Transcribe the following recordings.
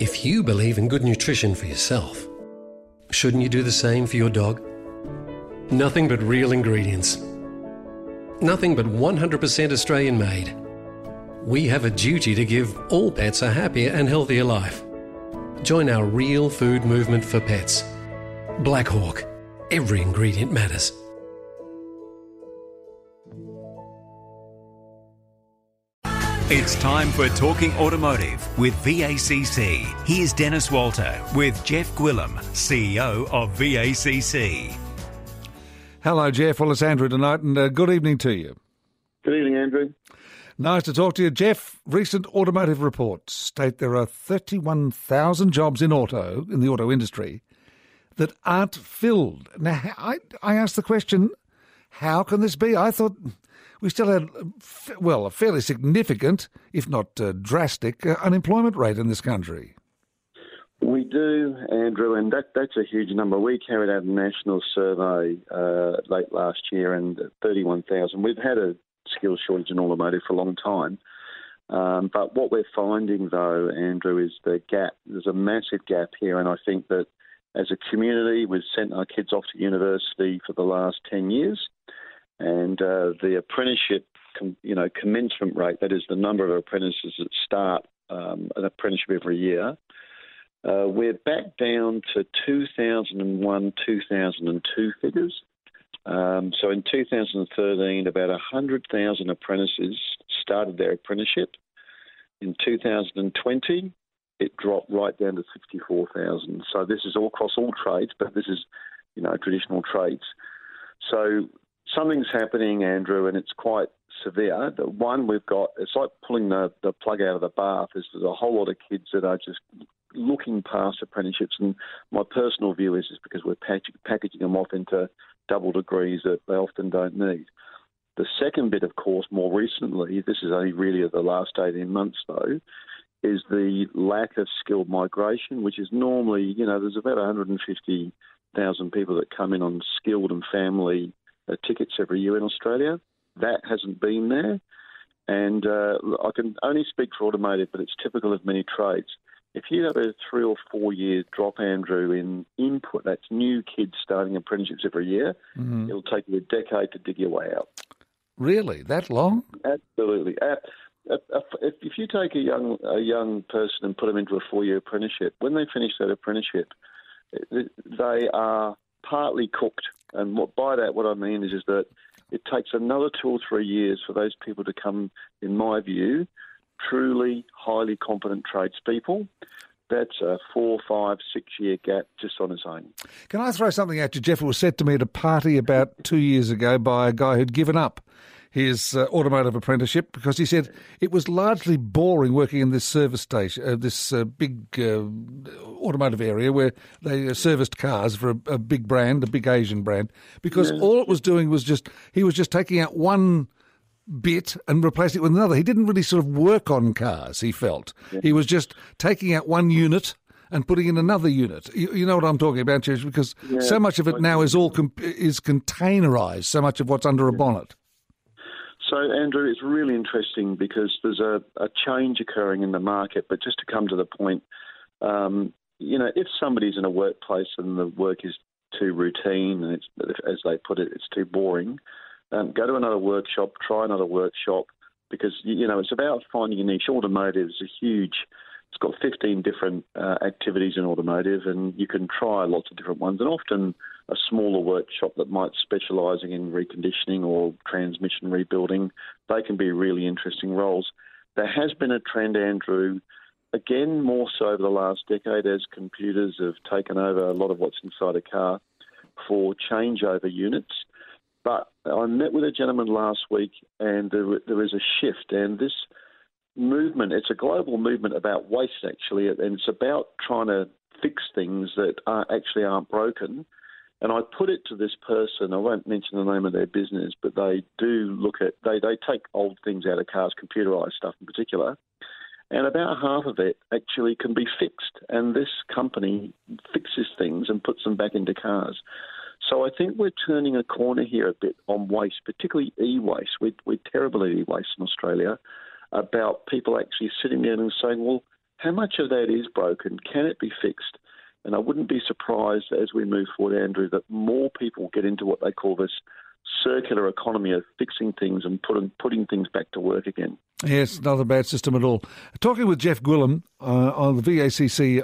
If you believe in good nutrition for yourself, shouldn't you do the same for your dog? Nothing but real ingredients. Nothing but 100% Australian made. We have a duty to give all pets a happier and healthier life. Join our real food movement for pets. Black Hawk. Every ingredient matters. It's time for Talking Automotive with VACC. Here's Dennis Walter with Jeff Gwillim, CEO of VACC. Hello, Jeff. Well, it's Andrew tonight, and good evening to you. Good evening, Andrew. Nice to talk to you. Jeff, recent automotive reports state there are 31,000 jobs in the auto industry, that aren't filled. Now, I asked the question, how can this be? I thought we still had, a fairly significant, if not drastic, unemployment rate in this country. We do, Andrew, and that's a huge number. We carried out a national survey late last year, and 31,000. We've had a skills shortage in automotive for a long time. But what we're finding, though, Andrew, is the gap. There's a massive gap here, and I think that as a community, we've sent our kids off to university for the last 10 years, and the apprenticeship, commencement rate, that is the number of apprentices that start an apprenticeship every year, we're back down to 2001, 2002 figures. So in 2013, about 100,000 apprentices started their apprenticeship. In 2020, it dropped right down to 64,000. So this is all across all trades, but this is, traditional trades. So something's happening, Andrew, and it's quite severe. The one we've got, it's like pulling the plug out of the bath. There's a whole lot of kids that are just looking past apprenticeships, and my personal view is because we're packaging them off into double degrees that they often don't need. The second bit, of course, more recently, this is only really the last 18 months, though, is the lack of skilled migration, which is normally, there's about 150,000 people that come in on skilled and family tickets every year in Australia. That hasn't been there. And I can only speak for automotive, but it's typical of many trades. If you have a 3 or 4 year drop, Andrew, in input, that's new kids starting apprenticeships every year, It'll take you a decade to dig your way out. Really? That long? Absolutely. If you take a young person and put them into a 4-year apprenticeship, when they finish that apprenticeship, they are partly cooked. And by that, what I mean is that it takes another 2 or 3 years for those people to come, in my view, truly highly competent tradespeople. That's a 4, 5, 6 year gap just on its own. Can I throw something at you, Jeff? It was said to me at a party about 2 years ago by a guy who'd given up his automotive apprenticeship because he said it was largely boring working in this service station, this big automotive area where they serviced cars for a big brand, a big Asian brand, because all it was doing was he was just taking out one bit and replacing it with another. He didn't really sort of work on cars, he felt. Yeah. He was just taking out one unit and putting in another unit. You know what I'm talking about, Church? Because so much of it now is is containerised, so much of what's under a bonnet. So, Andrew, it's really interesting because there's a change occurring in the market. But just to come to the point, if somebody's in a workplace and the work is too routine and it's, as they put it, it's too boring, go to another workshop, try another workshop, because, it's about finding a niche. Automotive is it's got 15 different activities in automotive, and you can try lots of different ones, and often a smaller workshop that might specialising in reconditioning or transmission rebuilding, they can be really interesting roles. There has been a trend, Andrew, again, more so over the last decade as computers have taken over a lot of what's inside a car, for changeover units. But I met with a gentleman last week, and there is a shift, and this movement, it's a global movement about waste, actually, and it's about trying to fix things that aren't broken. And I put it to this person, I won't mention the name of their business, but they do they take old things out of cars, computerised stuff in particular, and about half of it actually can be fixed. And this company fixes things and puts them back into cars. So I think we're turning a corner here a bit on waste, particularly e-waste. We're terrible at e-waste in Australia, about people actually sitting down and saying, well, how much of that is broken? Can it be fixed? And I wouldn't be surprised as we move forward, Andrew, that more people get into what they call this circular economy of fixing things and putting things back to work again. Yes, not a bad system at all. Talking with Jeff Gwilym, on the VACC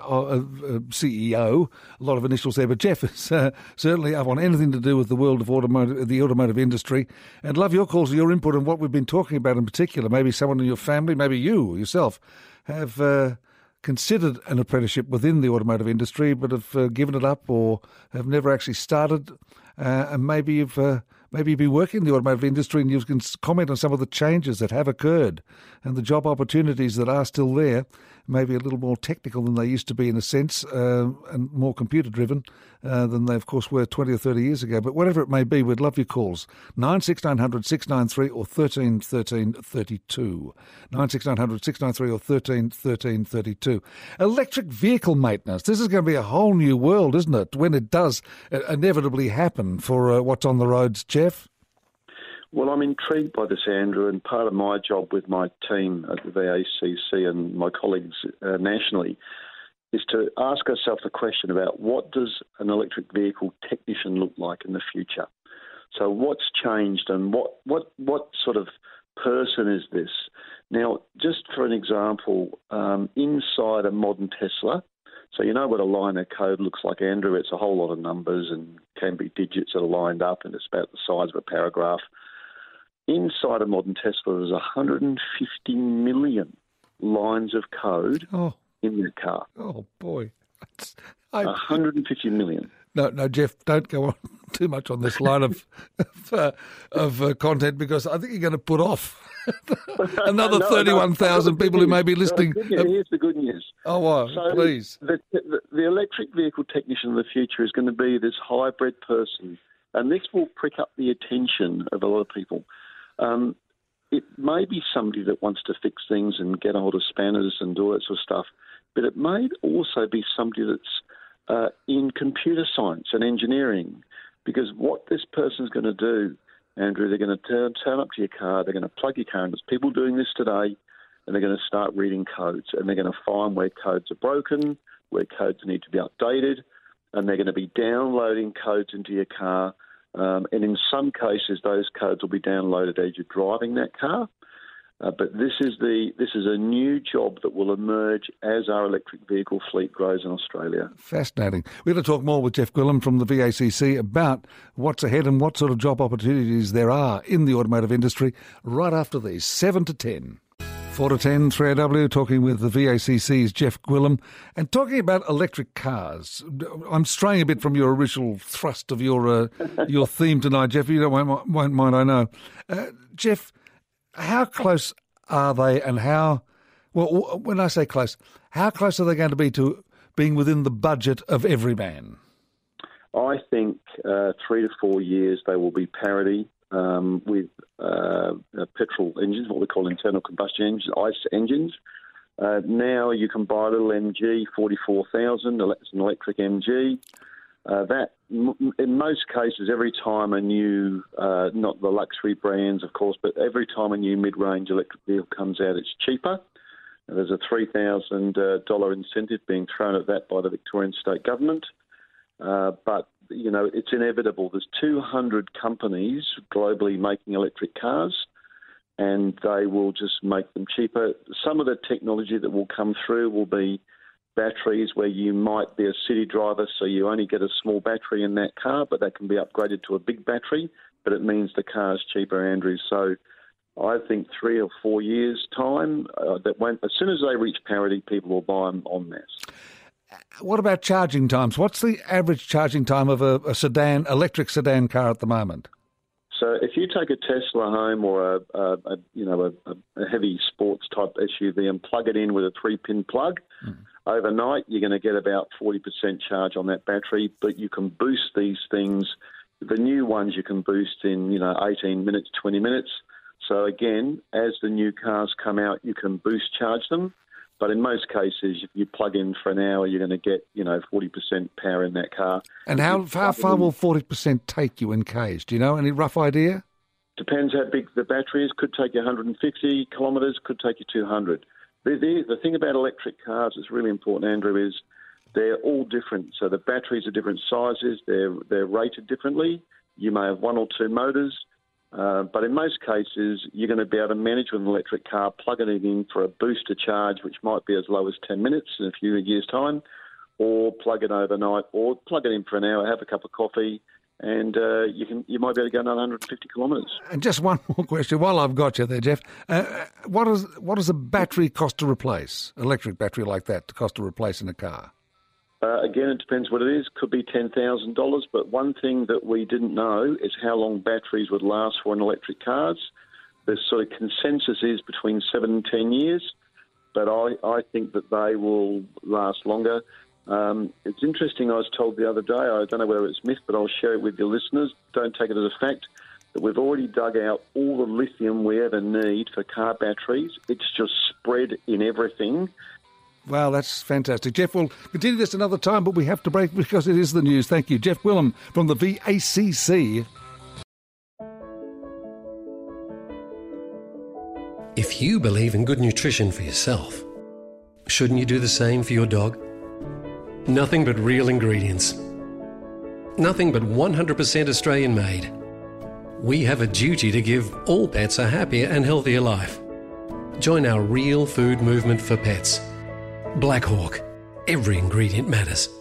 CEO, a lot of initials there, but Jeff is certainly up on anything to do with the world of the automotive industry, and love your calls, your input on what we've been talking about in particular. Maybe someone in your family, maybe you yourself, have considered an apprenticeship within the automotive industry but have given it up or have never actually started, and maybe you've been working in the automotive industry and you can comment on some of the changes that have occurred and the job opportunities that are still there, maybe a little more technical than they used to be in a sense, and more computer-driven than they, of course, were 20 or 30 years ago. But whatever it may be, we'd love your calls. 96900 693 or 13 13 32. 96900 693 or 13 13 32. Electric vehicle maintenance. This is going to be a whole new world, isn't it, when it does inevitably happen for what's on the roads, Jeff? Well, I'm intrigued by this, Andrew, and part of my job with my team at the VACC and my colleagues nationally is to ask ourselves the question about what does an electric vehicle technician look like in the future? So what's changed and what sort of person is this? Now, just for an example, inside a modern Tesla, so you know what a line of code looks like, Andrew. It's a whole lot of numbers and can be digits that are lined up, and it's about the size of a paragraph. Inside a modern Tesla, there's 150 million lines of code in that car. Oh, boy. 150 million. No, Jeff, don't go on too much on this line of content, because I think you're going to put off another 31,000 people who may be listening. Here's the good news. Oh, wow, so please. The electric vehicle technician of the future is going to be this hybrid person, and this will prick up the attention of a lot of people. It may be somebody that wants to fix things and get a hold of spanners and do all that sort of stuff, but it may also be somebody that's in computer science and engineering, because what this person's going to do, Andrew, they're going to turn up to your car, they're going to plug your car in. There's people doing this today, and they're going to start reading codes, and they're going to find where codes are broken, where codes need to be updated, and they're going to be downloading codes into your car. And in some cases, those codes will be downloaded as you're driving that car. But this is a new job that will emerge as our electric vehicle fleet grows in Australia. Fascinating. We're going to talk more with Jeff Gwilym from the VACC about what's ahead and what sort of job opportunities there are in the automotive industry right after these. 7 to 10. 4 to 10, 3AW, talking with the VACC's Jeff Gwilym and talking about electric cars. I'm straying a bit from your original thrust of your theme tonight, Jeff. You won't mind, I know. Jeff, how close are they, and when I say close, how close are they going to be to being within the budget of every man? I think 3 to 4 years they will be parity with petrol engines, what we call internal combustion engines, ICE engines. Now you can buy a little MG, 44,000, it's an electric MG. That, in most cases, every time a new, not the luxury brands, of course, but every time a new mid-range electric vehicle comes out, it's cheaper. There's a $3,000 incentive being thrown at that by the Victorian state government. But, you know, it's inevitable. There's 200 companies globally making electric cars, and they will just make them cheaper. Some of the technology that will come through will be batteries, where you might be a city driver, so you only get a small battery in that car, but that can be upgraded to a big battery, but it means the car is cheaper, Andrew. So I think 3 or 4 years' time, as soon as they reach parity, people will buy them en masse. What about charging times? What's the average charging time of a electric sedan car at the moment? So if you take a Tesla home or a heavy sports type SUV and plug it in with a 3-pin plug, overnight you're going to get about 40% charge on that battery. But you can boost these things. The new ones you can boost in 18 minutes, 20 minutes. So again, as the new cars come out, you can boost charge them. But in most cases, if you plug in for an hour, you're going to get 40% power in that car. And how far will 40% take you in K's? Do you know? Any rough idea? Depends how big the battery is. Could take you 150 kilometres, could take you 200. The thing about electric cars that's really important, Andrew, is they're all different. So the batteries are different sizes. They're rated differently. You may have one or two motors. But in most cases, you're going to be able to manage with an electric car, plugging it in for a booster charge, which might be as low as 10 minutes in a few years' time, or plug it overnight, or plug it in for an hour, have a cup of coffee, and you might be able to go another 150 kilometres. And just one more question while I've got you there, Jeff. What does a battery cost to replace? Electric battery like that to cost to replace in a car? Again, it depends what it is. Could be $10,000, but one thing that we didn't know is how long batteries would last for in electric cars. The sort of consensus is between 7 and 10 years, but I think that they will last longer. It's interesting, I was told the other day, I don't know whether it's myth, but I'll share it with your listeners, don't take it as a fact, that we've already dug out all the lithium we ever need for car batteries. It's just spread in everything. Wow, that's fantastic. Jeff, we'll continue this another time, but we have to break because it is the news. Thank you. Jeff Gwillim from the VACC. If you believe in good nutrition for yourself, shouldn't you do the same for your dog? Nothing but real ingredients. Nothing but 100% Australian made. We have a duty to give all pets a happier and healthier life. Join our real food movement for pets. Black Hawk. Every ingredient matters.